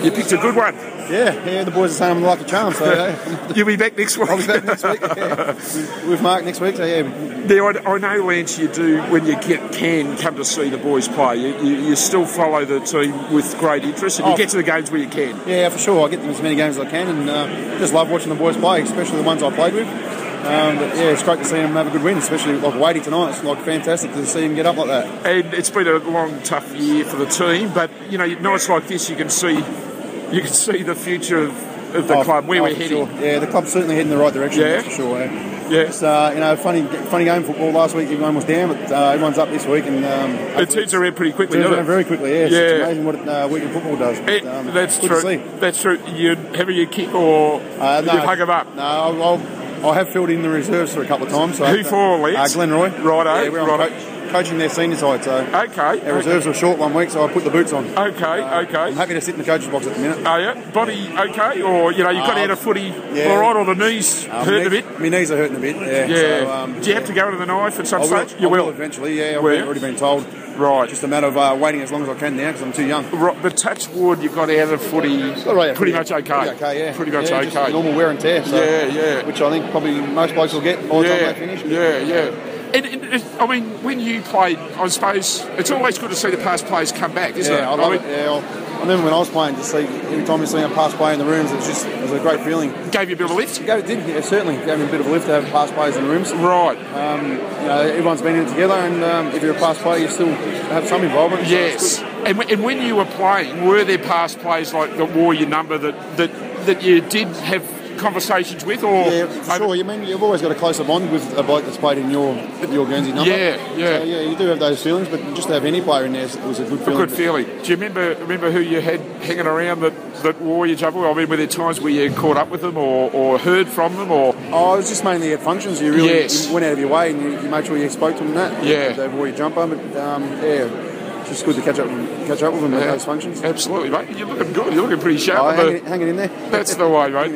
You picked a good one. Yeah, the boys are saying I'm the lucky charm, so yeah. You'll be back next week. I'll be back next week, with Mark next week, so yeah. Now, I know, Lance, you do, when you can come to see the boys play, you still follow the team with great interest, and you get to the games where you can. Yeah, for sure. I get to as many games as I can, and just love watching the boys play, especially the ones I played with. But yeah, it's great to see them have a good win, especially like Wadey tonight. It's like fantastic to see them get up like that. And it's been a long, tough year for the team, but you know, nights like this, you can see the future of the club, where we're heading. Sure. Yeah, the club's certainly heading in the right direction. Yeah, that's for sure. Yeah. It's funny game football last week. Everyone was down, but everyone's up this week, and it turns around pretty quickly. Turns around very quickly. Yeah, yeah. It's amazing what weekend football does. But, that's true. That's true. You having your kick or you hug him up? No, I have filled in the reserves for a couple of times. So who for, Lance? Glenroy. Righto. Yeah, we're coaching their senior side, so okay. Our reserves were short one week, so I put the boots on. Okay. I'm happy to sit in the coach's box at the minute. Oh yeah, body okay, or you've got out of footy all right, or the knees hurting a bit? My knees are hurting a bit. Yeah. So, do you have to go to the knife at some stage? You will eventually. Yeah, I've already been told. Right. Just a matter of waiting as long as I can now because I'm too young. Right, but touch wood, you got out of footy pretty much okay. Pretty much okay. Just normal wear and tear. So, which I think probably most blokes will get by the time they finish. Yeah. And I mean, when you played, I suppose it's always good to see the past players come back, isn't it? I love it. I remember when I was playing, to see every time you see a past player in the rooms, it was a great feeling. Gave you a bit of a lift? It did, yeah, certainly. Gave me a bit of a lift to have past players in the rooms. Right. Everyone's been in it together, and if you're a past player, you still have some involvement. Yes. So and when you were playing, were there past players like that wore your number that you did have conversations with, or sure. You mean you've always got a closer bond with a bloke that's played in your Guernsey number. Yeah. So, you do have those feelings, but just to have any player in there was a good feeling. A good feeling. Do you remember who you had hanging around that wore your jumper? I mean, were there times where you caught up with them or heard from them, or? Oh, it was just mainly at functions. You really you went out of your way and you made sure you spoke to them. They wore your jumper, but it's just good to catch up with them at those functions. Absolutely, mate. You're looking good. You're looking pretty sharp. Hang it in there. That's the way, mate.